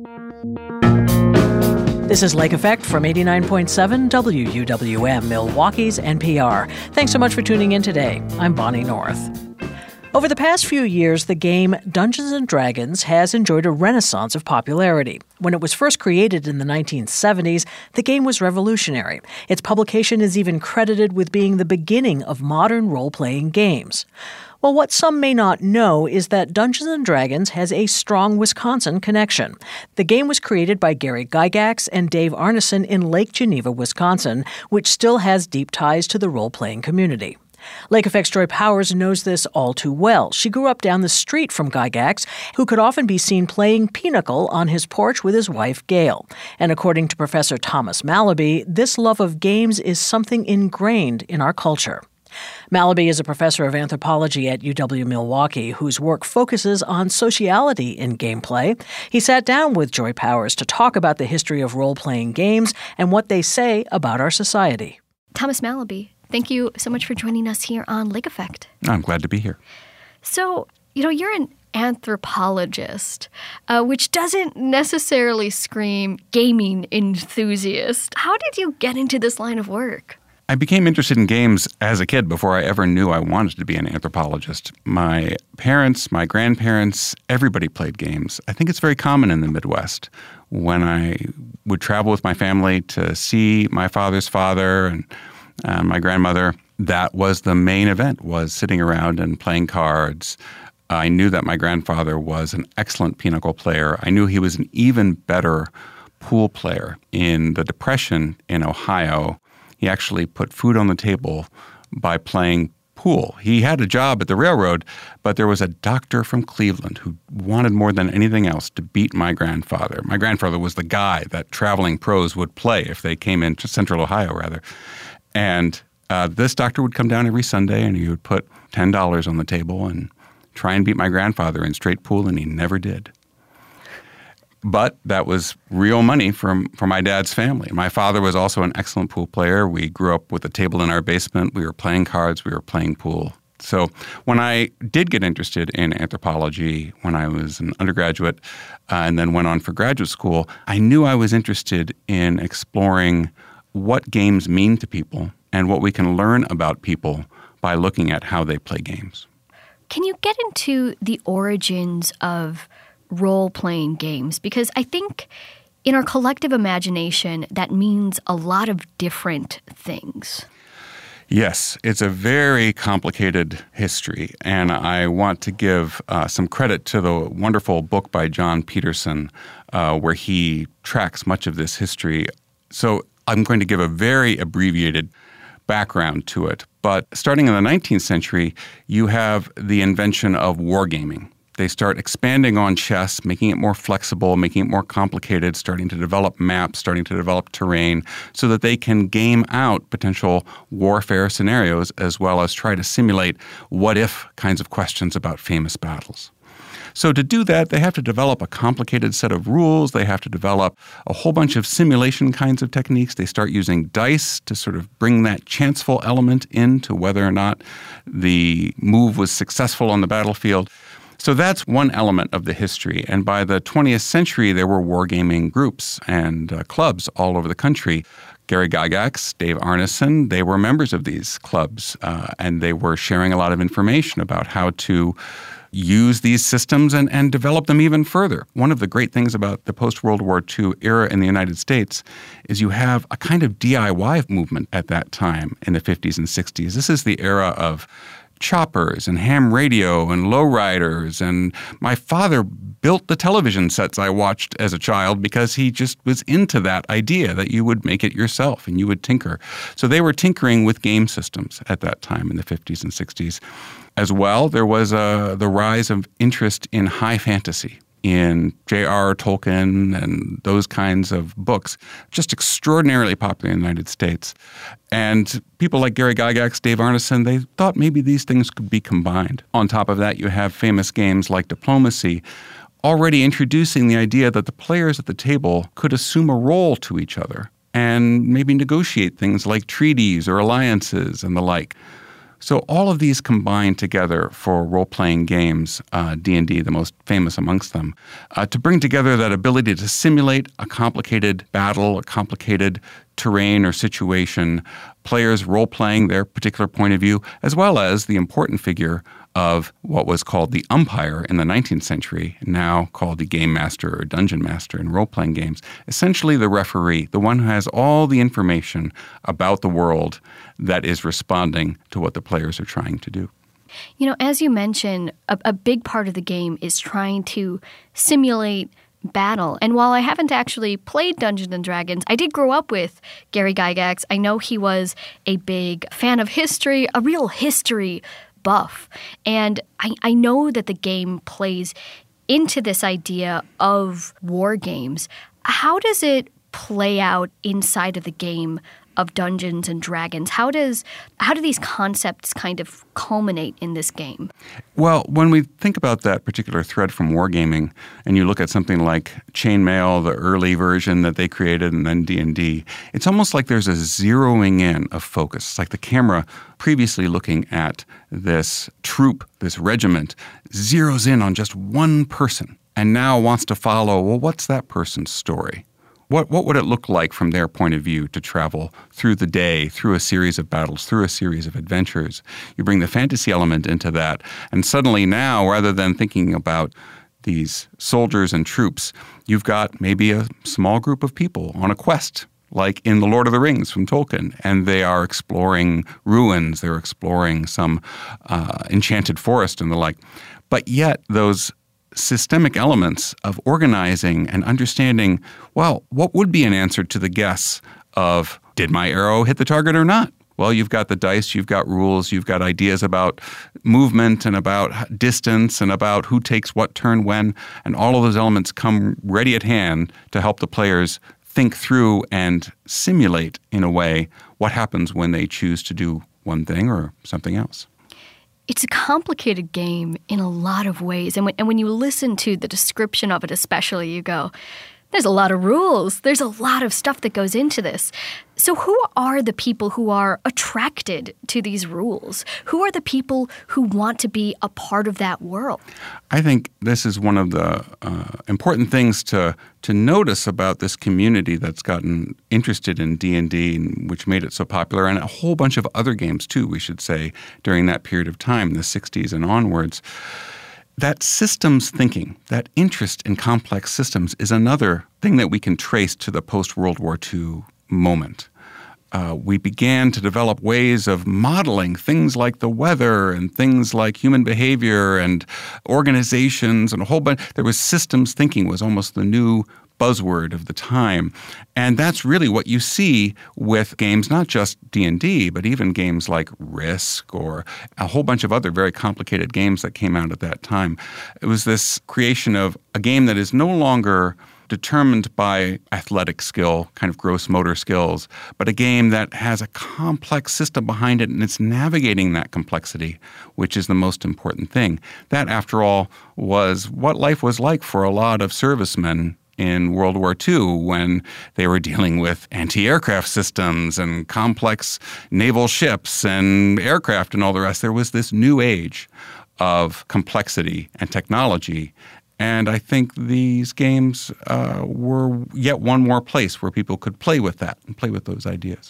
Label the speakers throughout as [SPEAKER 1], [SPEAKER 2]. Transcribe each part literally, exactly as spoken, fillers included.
[SPEAKER 1] This is Lake Effect from eighty-nine point seven W U W M, Milwaukee's N P R. Thanks so much for tuning in today. I'm Bonnie North. Over the past few years, the game Dungeons and Dragons has enjoyed a renaissance of popularity. When it was first created in the nineteen seventies, the game was revolutionary. Its publication is even credited with being the beginning of modern role-playing games. Well, what some may not know is that Dungeons and Dragons has a strong Wisconsin connection. The game was created by Gary Gygax and Dave Arneson in Lake Geneva, Wisconsin, which still has deep ties to the role-playing community. Lake Effect's Joy Powers knows this all too well. She grew up down the street from Gygax, who could often be seen playing Pinochle on his porch with his wife, Gail. And according to Professor Thomas Mallaby, this love of games is something ingrained in our culture. Mallaby is a professor of anthropology at U W-Milwaukee whose work focuses on sociality in gameplay. He sat down with Joy Powers to talk about the history of role-playing games and what they say about our society.
[SPEAKER 2] Thomas Mallaby, thank you so much for joining us here on Lake Effect.
[SPEAKER 3] I'm glad to be here.
[SPEAKER 2] So, you know, you're an anthropologist, uh, which doesn't necessarily scream gaming enthusiast. How did you get into this line of work?
[SPEAKER 3] I became interested in games as a kid before I ever knew I wanted to be an anthropologist. My parents, my grandparents, everybody played games. I think it's very common in the Midwest. When I would travel with my family to see my father's father and uh, my grandmother, that was the main event, was sitting around and playing cards. I knew that my grandfather was an excellent pinochle player. I knew he was an even better pool player. In the Depression in Ohio, he actually put food on the table by playing pool. He had a job at the railroad, but there was a doctor from Cleveland who wanted more than anything else to beat my grandfather. My grandfather was the guy that traveling pros would play if they came into Central Ohio, rather. And uh, this doctor would come down every Sunday and he would put ten dollars on the table and try and beat my grandfather in straight pool, and he never did. But that was real money from for my dad's family. My father was also an excellent pool player. We grew up with a table in our basement. We were playing cards. We were playing pool. So when I did get interested in anthropology when I was an undergraduate uh, and then went on for graduate school, I knew I was interested in exploring what games mean to people and what we can learn about people by looking at how they play games.
[SPEAKER 2] Can you get into the origins of role-playing games? Because I think in our collective imagination, that means a lot of different things.
[SPEAKER 3] Yes, it's a very complicated history, and I want to give uh, some credit to the wonderful book by John Peterson, uh, where he tracks much of this history. So I'm going to give a very abbreviated background to it. But starting in the nineteenth century, you have the invention of wargaming. They start expanding on chess, making it more flexible, making it more complicated, starting to develop maps, starting to develop terrain so that they can game out potential warfare scenarios as well as try to simulate what-if kinds of questions about famous battles. So to do that, they have to develop a complicated set of rules. They have to develop a whole bunch of simulation kinds of techniques. They start using dice to sort of bring that chanceful element into whether or not the move was successful on the battlefield. So that's one element of the history. And by the twentieth century, there were wargaming groups and uh, clubs all over the country. Gary Gygax, Dave Arneson, they were members of these clubs, uh, and they were sharing a lot of information about how to use these systems and, and develop them even further. One of the great things about the post-World War Two era in the United States is you have a kind of D I Y movement at that time in the fifties and sixties. This is the era of choppers and ham radio and lowriders. And my father built the television sets I watched as a child because he just was into that idea that you would make it yourself and you would tinker. So they were tinkering with game systems at that time in the fifties and sixties. As well, there was uh, the rise of interest in high fantasy, in J R R Tolkien and those kinds of books, just extraordinarily popular in the United States. And people like Gary Gygax, Dave Arneson, they thought maybe these things could be combined. On top of that, you have famous games like Diplomacy, already introducing the idea that the players at the table could assume a role to each other and maybe negotiate things like treaties or alliances and the like. So all of these combine together for role-playing games, uh, D and D, the most famous amongst them, uh, to bring together that ability to simulate a complicated battle, a complicated terrain or situation, players role-playing their particular point of view, as well as the important figure of what was called the umpire in the nineteenth century, now called the game master or dungeon master in role-playing games, essentially the referee, the one who has all the information about the world that is responding to what the players are trying to do.
[SPEAKER 2] You know, as you mentioned, a, a big part of the game is trying to simulate battle. And while I haven't actually played Dungeons and Dragons, I did grow up with Gary Gygax. I know he was a big fan of history, a real history buff. And I, I know that the game plays into this idea of war games. How does it play out inside of the game of Dungeons and Dragons? How does how do these concepts kind of culminate in this game?
[SPEAKER 3] Well, when we think about that particular thread from wargaming, and you look at something like Chainmail, the early version that they created, and then D and D, it's almost like there's a zeroing in of focus. It's like the camera, previously looking at this troop, this regiment, zeroes in on just one person, and now wants to follow, well, what's that person's story? What what would it look like from their point of view to travel through the day, through a series of battles, through a series of adventures? You bring the fantasy element into that, and suddenly now, rather than thinking about these soldiers and troops, you've got maybe a small group of people on a quest, like in The Lord of the Rings from Tolkien, and they are exploring ruins, they're exploring some uh, enchanted forest and the like. But yet those systemic elements of organizing and understanding, well, what would be an answer to the guess of, did my arrow hit the target or not? Well, you've got the dice, you've got rules, you've got ideas about movement and about distance and about who takes what turn when, and all of those elements come ready at hand to help the players think through and simulate, in a way, what happens when they choose to do one thing or something else.
[SPEAKER 2] It's a complicated game in a lot of ways. And when, and when you listen to the description of it especially, you go, there's a lot of rules. There's a lot of stuff that goes into this. So who are the people who are attracted to these rules? Who are the people who want to be a part of that world?
[SPEAKER 3] I think this is one of the uh, important things to to notice about this community that's gotten interested in D and D, which made it so popular, and a whole bunch of other games too, we should say, during that period of time, the sixties and onwards. That systems thinking, that interest in complex systems, is another thing that we can trace to the post-World War Two moment. Uh, we began to develop ways of modeling things like the weather and things like human behavior and organizations and a whole bunch. There was systems thinking was almost the new buzzword of the time. And that's really what you see with games, not just D and D, but even games like Risk or a whole bunch of other very complicated games that came out at that time. It was this creation of a game that is no longer determined by athletic skill, kind of gross motor skills, but a game that has a complex system behind it, and it's navigating that complexity, which is the most important thing. That, after all, was what life was like for a lot of servicemen in World War Two, when they were dealing with anti-aircraft systems and complex naval ships and aircraft and all the rest. There was this new age of complexity and technology. And I think these games uh, were yet one more place where people could play with that and play with those ideas.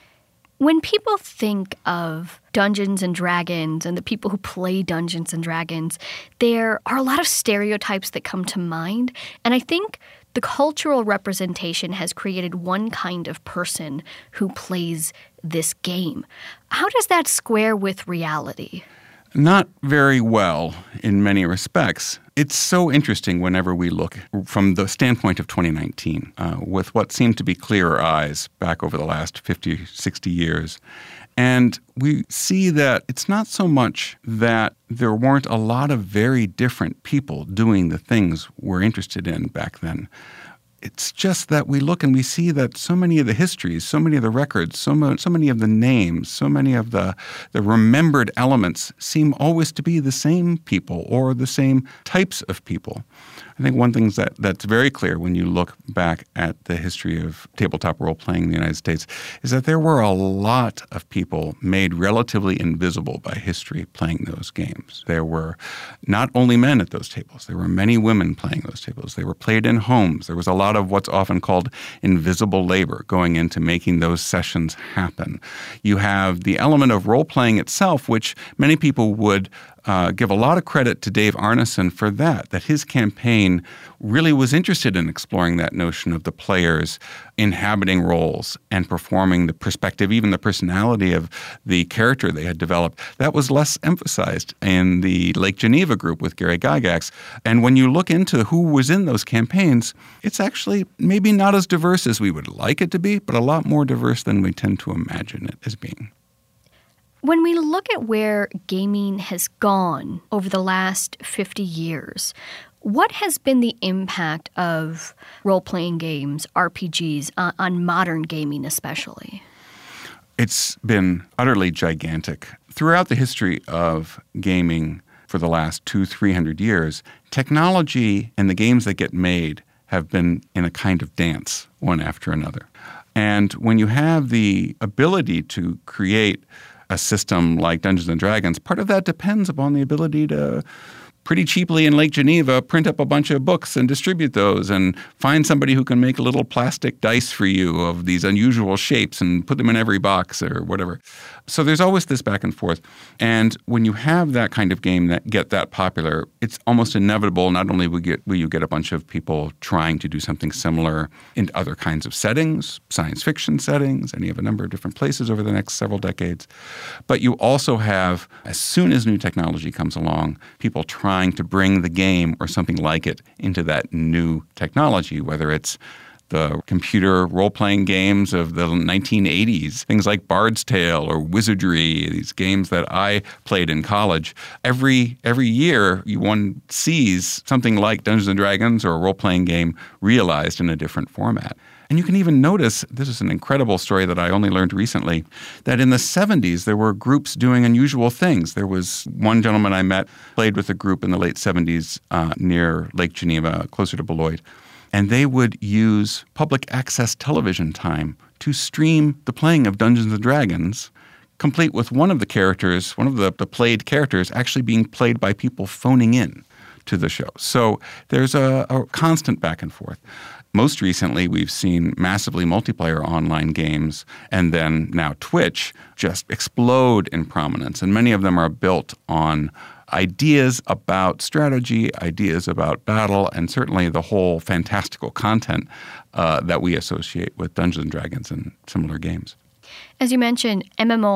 [SPEAKER 2] When people think of Dungeons and Dragons and the people who play Dungeons and Dragons, there are a lot of stereotypes that come to mind. And I think the cultural representation has created one kind of person who plays this game. How does that square with reality?
[SPEAKER 3] Not very well in many respects. It's so interesting whenever we look from the standpoint of twenty nineteen, uh, with what seem to be clearer eyes back over the last fifty, sixty years. And we see that it's not so much that there weren't a lot of very different people doing the things we're interested in back then. It's just that we look and we see that so many of the histories, so many of the records, so, mo- so many of the names, so many of the, the remembered elements seem always to be the same people or the same types of people. I I think one thing that, that's very clear when you look back at the history of tabletop role-playing in the United States is that there were a lot of people made relatively invisible by history playing those games. There were not only men at those tables. There were many women playing those tables. They were played in homes. There was a lot of what's often called invisible labor going into making those sessions happen. You have the element of role-playing itself, which many people would uh, give a lot of credit to Dave Arneson for that, that his campaign really was interested in exploring that notion of the players inhabiting roles and performing the perspective, even the personality of the character they had developed. That was less emphasized in the Lake Geneva group with Gary Gygax. And when you look into who was in those campaigns, it's actually maybe not as diverse as we would like it to be, but a lot more diverse than we tend to imagine it as being.
[SPEAKER 2] When we look at where gaming has gone over the last fifty years, what has been the impact of role-playing games, R P Gs, uh, on modern gaming especially?
[SPEAKER 3] It's been utterly gigantic. Throughout the history of gaming for the last two, three hundred years, technology and the games that get made have been in a kind of dance, one after another. And when you have the ability to create a system like Dungeons and Dragons, part of that depends upon the ability to pretty cheaply in Lake Geneva print up a bunch of books and distribute those and find somebody who can make a little plastic dice for you of these unusual shapes and put them in every box or whatever. So there's always this back and forth. And when you have that kind of game that get that popular, it's almost inevitable. Not only will, get, will you get a bunch of people trying to do something similar in other kinds of settings, science fiction settings, and you have a number of different places over the next several decades, but you also have, as soon as new technology comes along, people trying to bring the game or something like it into that new technology, whether it's the computer role-playing games of the nineteen eighties, things like Bard's Tale or Wizardry, these games that I played in college. Every every year, you, one sees something like Dungeons and Dragons or a role-playing game realized in a different format. And you can even notice, this is an incredible story that I only learned recently, that in the seventies, there were groups doing unusual things. There was one gentleman I met, played with a group in the late seventies uh, near Lake Geneva, closer to Beloit. And they would use public access television time to stream the playing of Dungeons and Dragons, complete with one of the characters, one of the, the played characters, actually being played by people phoning in to the show. So there's a, a constant back and forth. Most recently, we've seen massively multiplayer online games, and then now Twitch just explode in prominence. And many of them are built on ideas about strategy, ideas about battle, and certainly the whole fantastical content uh, that we associate with Dungeons and Dragons and similar games.
[SPEAKER 2] As you mentioned,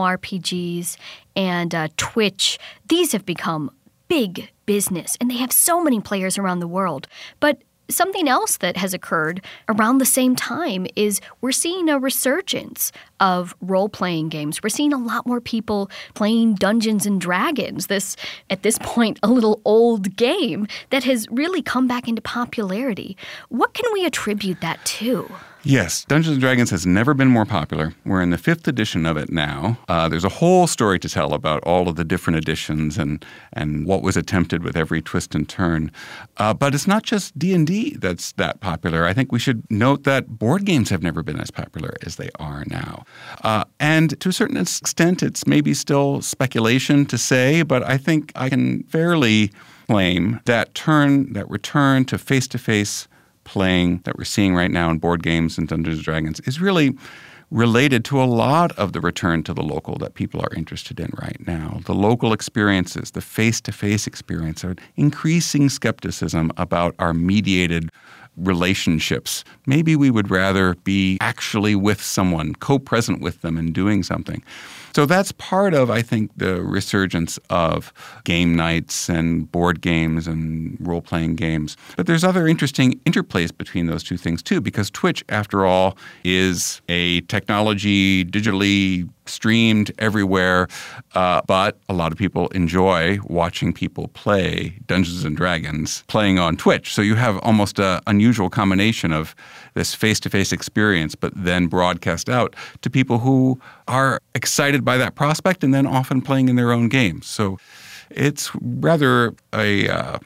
[SPEAKER 2] MMORPGs and uh, Twitch, these have become big business, and they have so many players around the world. But something else that has occurred around the same time is we're seeing a resurgence of role-playing games. We're seeing a lot more people playing Dungeons and Dragons, this, at this point, a little old game that has really come back into popularity. What can we attribute that to?
[SPEAKER 3] Yes, Dungeons and Dragons has never been more popular. We're in the fifth edition of it now. Uh, there's a whole story to tell about all of the different editions and and what was attempted with every twist and turn. Uh, but it's not just D and D that's that popular. I think we should note that board games have never been as popular as they are now. Uh, and to a certain extent, it's maybe still speculation to say, but I think I can fairly claim that turn, that return to face-to-face playing that we're seeing right now in board games and Dungeons and Dragons is really related to a lot of the return to the local that people are interested in right now. The local experiences, the face-to-face experience, are increasing skepticism about our mediated relationships. Maybe we would rather be actually with someone, co-present with them and doing something. So that's part of, I think, the resurgence of game nights and board games and role-playing games. But there's other interesting interplays between those two things, too, because Twitch, after all, is a technology digitally streamed everywhere, uh, but a lot of people enjoy watching people play Dungeons and Dragons playing on Twitch. So you have almost an unusual combination of this face-to-face experience, but then broadcast out to people who are excited by that prospect and then often playing in their own games. So it's rather a uh,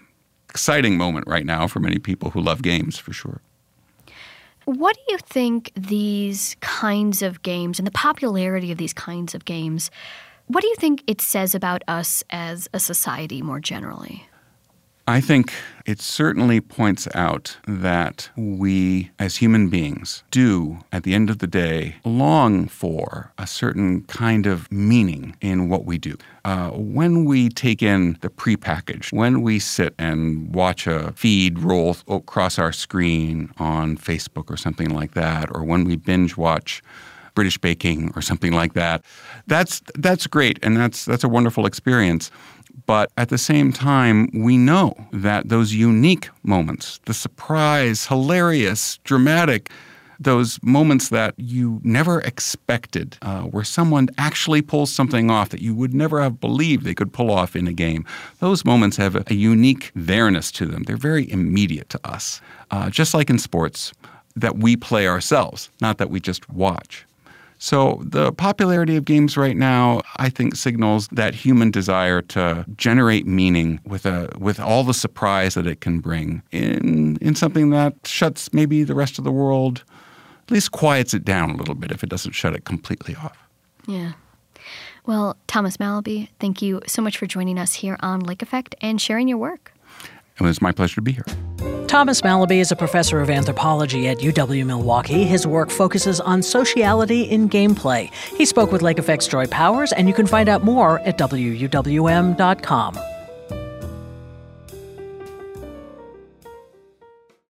[SPEAKER 3] exciting moment right now for many people who love games, for sure.
[SPEAKER 2] What do you think these kinds of games and the popularity of these kinds of games, what do you think it says about us as a society more generally?
[SPEAKER 3] I think it certainly points out that we, as human beings, do, at the end of the day, long for a certain kind of meaning in what we do. Uh, when we take in the prepackaged, when we sit and watch a feed roll across our screen on Facebook or something like that, or when we binge watch British Baking or something like that, that's that's great, and that's that's a wonderful experience. But at the same time, we know that those unique moments, the surprise, hilarious, dramatic, those moments that you never expected, uh, where someone actually pulls something off that you would never have believed they could pull off in a game, those moments have a, a unique there-ness to them. They're very immediate to us, uh, just like in sports that we play ourselves, not that we just watch. So the popularity of games right now, I think, signals that human desire to generate meaning with a with all the surprise that it can bring in in something that shuts maybe the rest of the world, at least quiets it down a little bit if it doesn't shut it completely off.
[SPEAKER 2] Yeah. Well, Thomas Mallaby, thank you so much for joining us here on Lake Effect and sharing your work.
[SPEAKER 3] It was my pleasure to be here.
[SPEAKER 1] Thomas Mallaby is a professor of anthropology at U W-Milwaukee. His work focuses on sociality in gameplay. He spoke with Lake Effect's Joy Powers, and you can find out more at W U W M dot com.